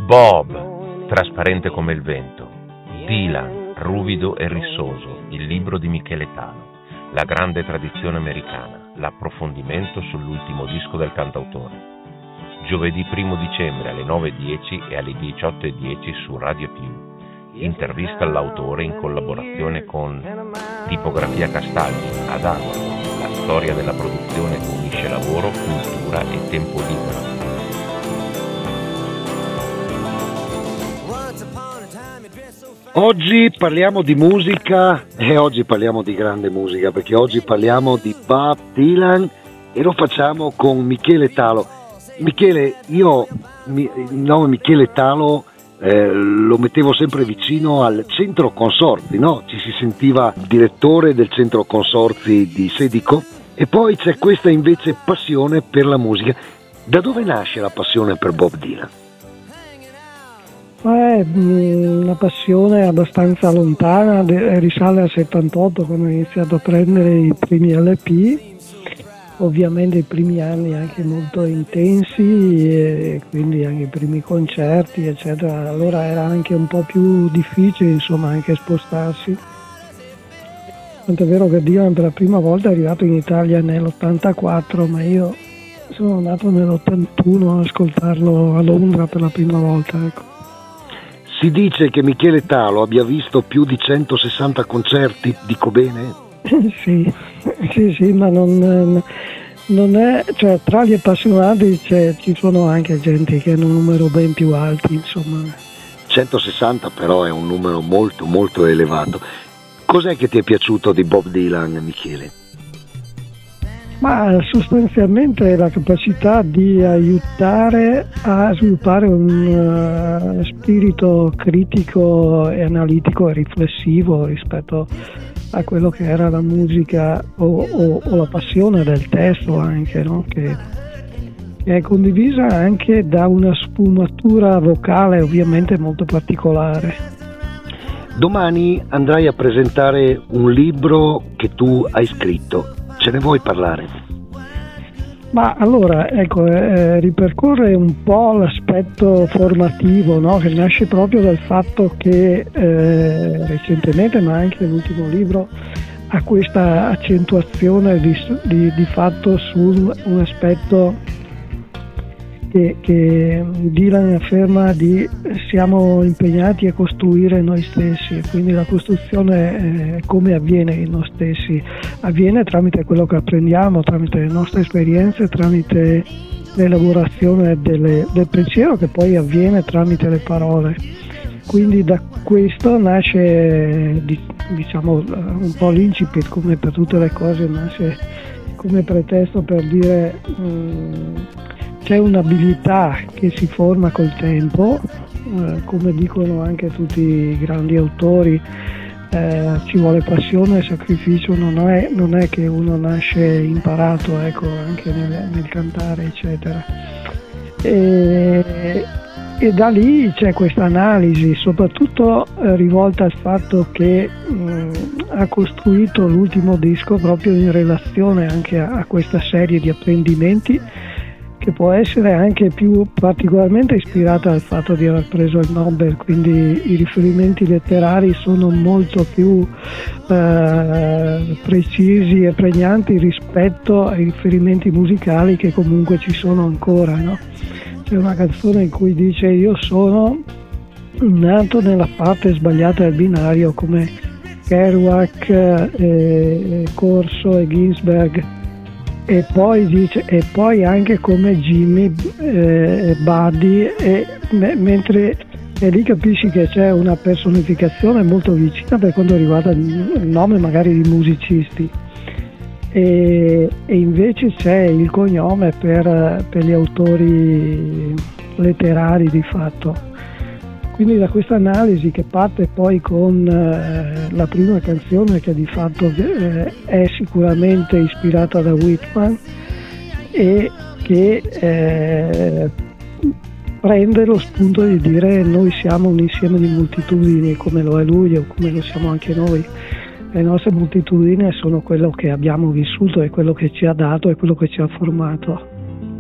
Bob, trasparente come il vento. Dylan, ruvido e rissoso, il libro di Michele Talo. La grande tradizione americana, l'approfondimento sull'ultimo disco del cantautore. Giovedì 1 dicembre alle 9:10 e alle 18:10 su Radio Più. Intervista all'autore in collaborazione con Tipografia Castaldi, ad Agro. La storia della produzione che unisce lavoro, cultura e tempo libero. Oggi parliamo di musica e oggi parliamo di grande musica, perché oggi parliamo di Bob Dylan e lo facciamo con Michele Talo. Michele, io il nome Michele Talo lo mettevo sempre vicino al centro consorzi, no? Ci si sentiva direttore del centro consorzi di Sedico e poi c'è questa invece passione per la musica. Da dove nasce la passione per Bob Dylan? Una passione abbastanza lontana, risale al 78 quando ho iniziato a prendere i primi LP, ovviamente i primi anni anche molto intensi e quindi anche i primi concerti eccetera, allora era anche un po' più difficile insomma anche spostarsi, tant'è vero che Dylan per la prima volta è arrivato in Italia nell'84 ma io sono nato nell'81 a ascoltarlo a Londra per la prima volta, ecco. Si dice che Michele Talo abbia visto più di 160 concerti, dico bene? Sì, ma non è, cioè tra gli appassionati ci sono anche gente che hanno un numero ben più alto, insomma. 160 però è un numero molto molto elevato. Cos'è che ti è piaciuto di Bob Dylan, Michele? Ma sostanzialmente la capacità di aiutare a sviluppare un spirito critico e analitico e riflessivo rispetto a quello che era la musica o la passione del testo anche, no? Che è condivisa anche da una sfumatura vocale ovviamente molto particolare. Domani andrai a presentare un libro che tu hai scritto. Ce ne vuoi parlare? Ma allora, ecco, ripercorre un po' l'aspetto formativo, no? Che nasce proprio dal fatto che recentemente, ma anche l'ultimo libro, ha questa accentuazione di fatto su un aspetto che Dylan afferma di siamo impegnati a costruire noi stessi, e quindi la costruzione come avviene in noi stessi? Avviene tramite quello che apprendiamo, tramite le nostre esperienze, tramite l'elaborazione del pensiero che poi avviene tramite le parole. Quindi da questo nasce diciamo un po' l'incipit, come per tutte le cose nasce come pretesto per dire c'è un'abilità che si forma col tempo, come dicono anche tutti i grandi autori, ci vuole passione e sacrificio, non è che uno nasce imparato, ecco, anche nel cantare eccetera. E da lì c'è questa analisi, soprattutto rivolta al fatto che ha costruito l'ultimo disco proprio in relazione anche a questa serie di apprendimenti, che può essere anche più particolarmente ispirata al fatto di aver preso il Nobel, quindi i riferimenti letterari sono molto più precisi e pregnanti rispetto ai riferimenti musicali che comunque ci sono ancora, no? C'è una canzone in cui dice io sono nato nella parte sbagliata del binario come Kerouac, Corso e Ginsberg, e poi dice e poi anche come Jimmy, Buddy, mentre e lì capisci che c'è una personificazione molto vicina per quanto riguarda il nome magari di musicisti, e invece c'è il cognome per gli autori letterari di fatto. Quindi da questa analisi che parte poi con la prima canzone, che di fatto è sicuramente ispirata da Whitman e che prende lo spunto di dire noi siamo un insieme di moltitudini, come lo è lui o come lo siamo anche noi. Le nostre moltitudini sono quello che abbiamo vissuto, è quello che ci ha dato, è quello che ci ha formato.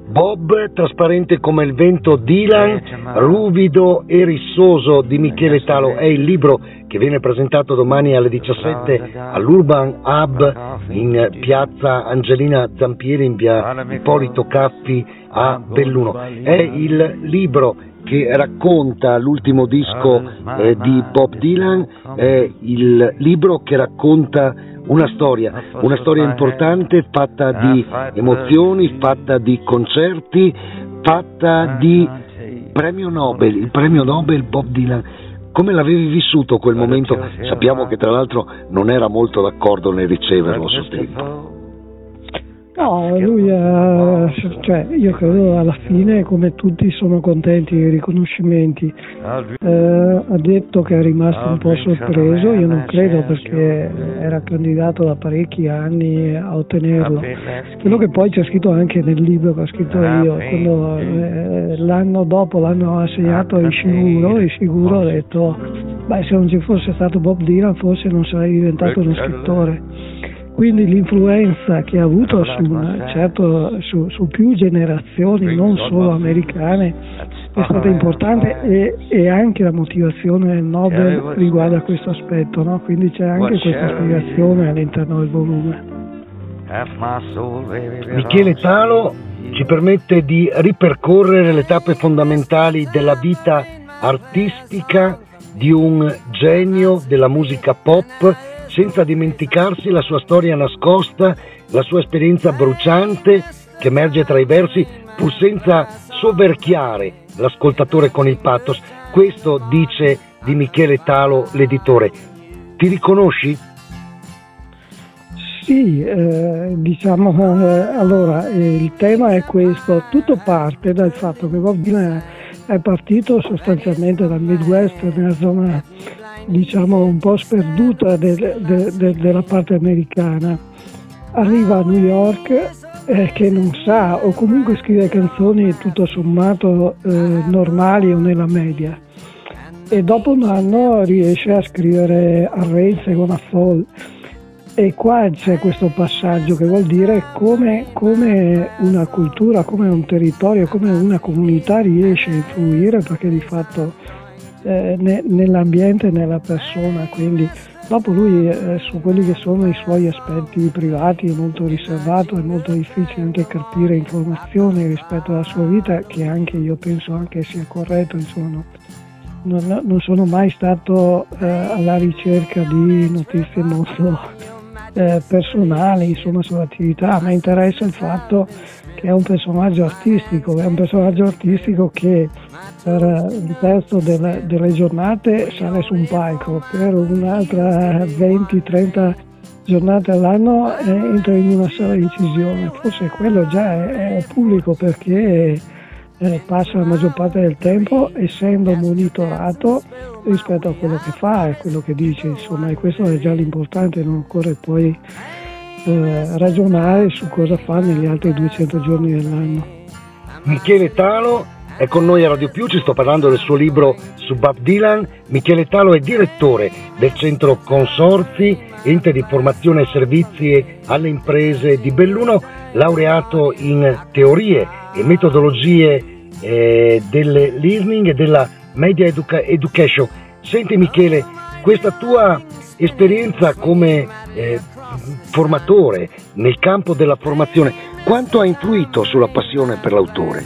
Bob, trasparente come il vento, Dylan, ruvido e rissoso di Michele Talo è il libro che viene presentato domani alle 17 all'Urban Hub in piazza Angelina Zampieri in via Ippolito Caffi a Belluno. È il libro che racconta l'ultimo disco di Bob Dylan, è il libro che racconta una storia importante, fatta di emozioni, fatta di concerti, fatta di premio Nobel, il premio Nobel Bob Dylan. Come l'avevi vissuto quel momento? Sappiamo che tra l'altro non era molto d'accordo nel riceverlo sul tempo. No, lui io credo alla fine, come tutti, sono contenti dei riconoscimenti. Ha detto che è rimasto un po' sorpreso, io non credo, perché era candidato da parecchi anni a ottenerlo. Quello che poi c'è scritto anche nel libro che ho scritto io, quando l'anno dopo l'hanno assegnato a Ishiguro, ha detto: beh, se non ci fosse stato Bob Dylan forse non sarei diventato uno scrittore. Quindi l'influenza che ha avuto su più generazioni, non solo americane, è stata importante, e anche la motivazione del Nobel riguarda questo aspetto, no? Quindi c'è anche questa spiegazione all'interno del volume. Michele Talo ci permette di ripercorrere le tappe fondamentali della vita artistica di un genio della musica pop, senza dimenticarsi la sua storia nascosta, la sua esperienza bruciante che emerge tra i versi, pur senza soverchiare l'ascoltatore con il pathos. Questo dice di Michele Talo l'editore. Ti riconosci? Sì, allora il tema è questo. Tutto parte dal fatto che Bob Dylan è partito sostanzialmente dal Midwest, nella zona un po' sperduta della parte americana. Arriva a New York, che non sa, o comunque scrive canzoni tutto sommato normali o nella media, e dopo un anno riesce a scrivere Arrange Gonna Fall, e qua c'è questo passaggio che vuol dire come una cultura, come un territorio, come una comunità riesce a influire, perché di fatto nell'ambiente e nella persona. Quindi dopo lui su quelli che sono i suoi aspetti privati è molto riservato, è molto difficile anche capire informazioni rispetto alla sua vita, che anche io penso anche sia corretto, insomma. Non sono mai stato alla ricerca di notizie molto personali, insomma, sull'attività. A me interessa il fatto che è un personaggio artistico che per un terzo delle giornate sale su un palco, per un'altra 20-30 giornate all'anno entra in una sala di incisione. Forse quello già è pubblico, perché passa la maggior parte del tempo essendo monitorato rispetto a quello che fa e quello che dice, insomma, e questo è già l'importante. Non occorre poi ragionare su cosa fa negli altri 200 giorni dell'anno. Michele Talo è con noi a Radio Più, ci sto parlando del suo libro su Bob Dylan. Michele Talo è direttore del Centro Consorzi, ente di formazione e servizi alle imprese di Belluno, laureato in teorie e metodologie del learning e della media education. Senti Michele, questa tua esperienza come formatore nel campo della formazione, quanto ha influito sulla passione per l'autore?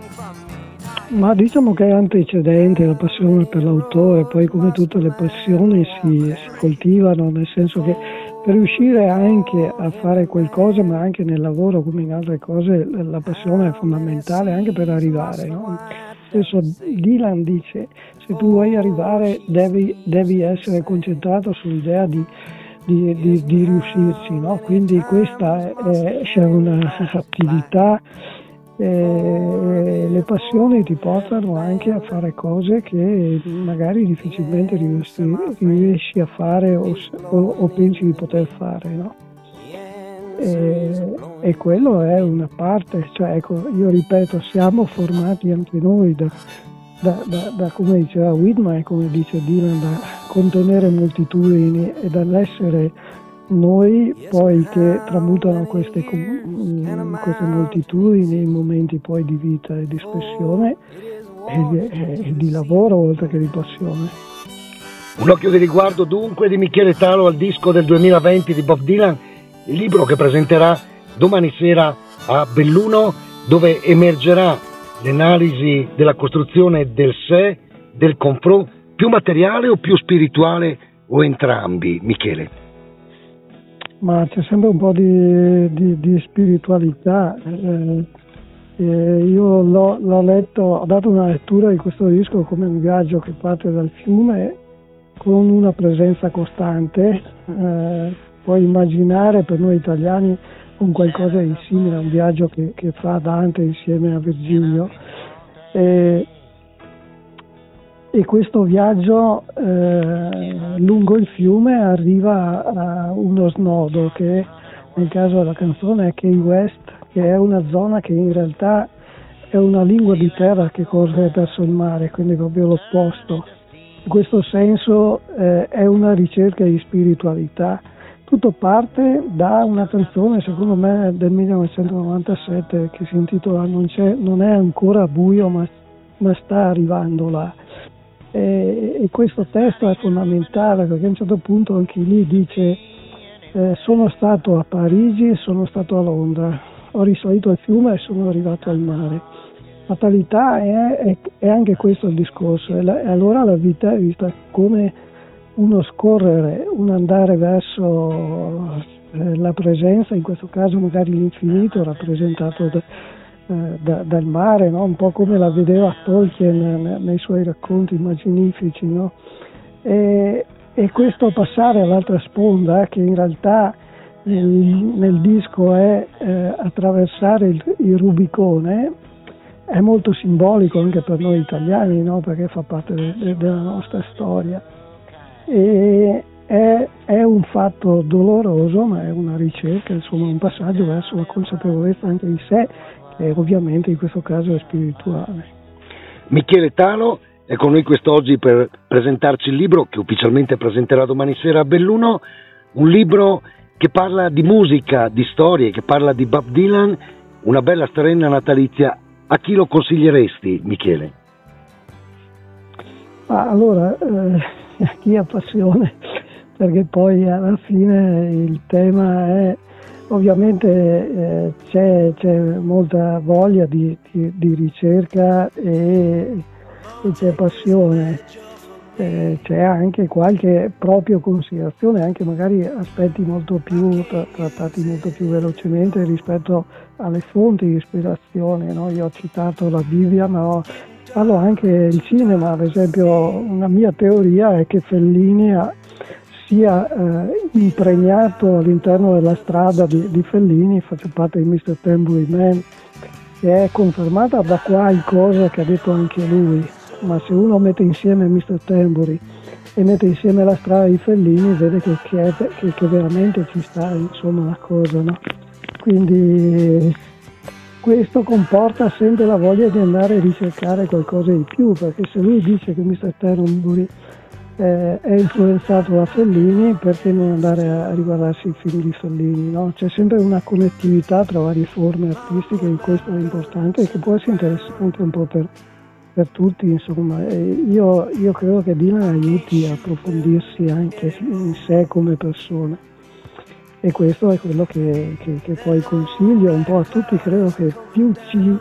Ma diciamo che è antecedente la passione per l'autore, poi come tutte le passioni si coltivano, nel senso che per riuscire anche a fare qualcosa, ma anche nel lavoro come in altre cose, la passione è fondamentale anche per arrivare, no? Spesso Dylan dice: se tu vuoi arrivare devi essere concentrato sull'idea di riuscirci, no? Quindi questa c'è un'attività, le passioni ti portano anche a fare cose che magari difficilmente riesci a fare o pensi di poter fare, no? E quello è una parte, cioè, ecco, io ripeto, siamo formati anche noi da come diceva Whitman e come dice Dylan, da contenere moltitudini e dall'essere noi poi che tramutano queste moltitudini in momenti poi di vita e di espressione e di lavoro oltre che di passione. Un occhio di riguardo dunque di Michele Talo al disco del 2020 di Bob Dylan, il libro che presenterà domani sera a Belluno, dove emergerà l'analisi della costruzione del sé, del confronto, più materiale o più spirituale o entrambi, Michele? Ma c'è sempre un po' di spiritualità. Io l'ho letto, ho dato una lettura di questo disco come un viaggio che parte dal fiume con una presenza costante. Puoi immaginare per noi italiani un qualcosa di simile a un viaggio che fa Dante insieme a Virgilio. E questo viaggio lungo il fiume arriva a uno snodo che nel caso della canzone è Key West, che è una zona che in realtà è una lingua di terra che corre verso il mare, quindi proprio l'opposto. In questo senso è una ricerca di spiritualità. Tutto parte da una canzone, secondo me, del 1997 che si intitola Non è ancora buio ma sta arrivando là. E questo testo è fondamentale perché a un certo punto anche lì dice sono stato a Parigi e sono stato a Londra, ho risalito il fiume e sono arrivato al mare. Fatalità è anche questo il discorso, e allora la vita è vista come uno scorrere, un andare verso la presenza, in questo caso magari l'infinito rappresentato dal mare, no? Un po' come la vedeva Tolkien nei suoi racconti immaginifici, no? E questo passare all'altra sponda, che in realtà nel disco è attraversare il Rubicone, è molto simbolico anche per noi italiani, no? Perché fa parte della nostra storia. E è un fatto doloroso, ma è una ricerca, insomma un passaggio verso la consapevolezza anche di sé, e ovviamente in questo caso è spirituale. Michele Talo è con noi quest'oggi per presentarci il libro che ufficialmente presenterà domani sera a Belluno, un libro che parla di musica, di storie, che parla di Bob Dylan, una bella strenna natalizia. A chi lo consiglieresti, Michele? Allora, a chi ha passione, perché poi alla fine il tema è ovviamente c'è molta voglia di ricerca e c'è passione, c'è anche qualche proprio considerazione, anche magari aspetti molto più trattati molto più velocemente rispetto alle fonti di ispirazione, no? Io ho citato la Bibbia, ma parlo anche del cinema. Ad esempio, una mia teoria è che Fellini sia impregnato all'interno della strada di Fellini, faccio parte di Mr. Tambourine Man, che è confermata da qualcosa che ha detto anche lui, ma se uno mette insieme Mr. Tambourine e mette insieme la strada di Fellini vede che veramente ci sta, insomma, la cosa, no? Quindi questo comporta sempre la voglia di andare a ricercare qualcosa di più, perché se lui dice che Mr. Tambourine è influenzato da Fellini, perché non andare a riguardarsi i film di Fellini, no? C'è sempre una connettività tra varie forme artistiche, e questo è importante e che può essere interessante un po' per tutti, insomma. Io credo che Dylan aiuti a approfondirsi anche in sé come persona, e questo è quello che poi consiglio un po' a tutti. Credo che più ci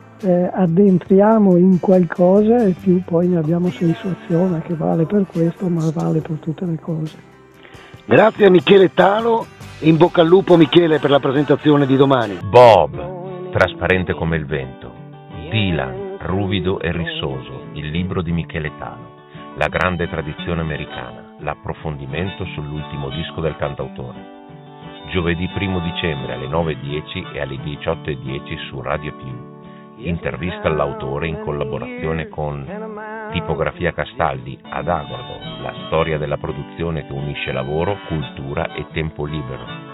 addentriamo in qualcosa e più poi ne abbiamo soddisfazione, che vale per questo ma vale per tutte le cose. Grazie a Michele Talo e in bocca al lupo, Michele, per la presentazione di domani. Bob, trasparente come il vento. Dylan, ruvido e rissoso, il libro di Michele Talo. La grande tradizione americana, l'approfondimento sull'ultimo disco del cantautore. Giovedì 1 dicembre alle 9:10 e alle 18:10 su Radio Più. Intervista all'autore in collaborazione con Tipografia Castaldi ad Agordo, la storia della produzione che unisce lavoro, cultura e tempo libero.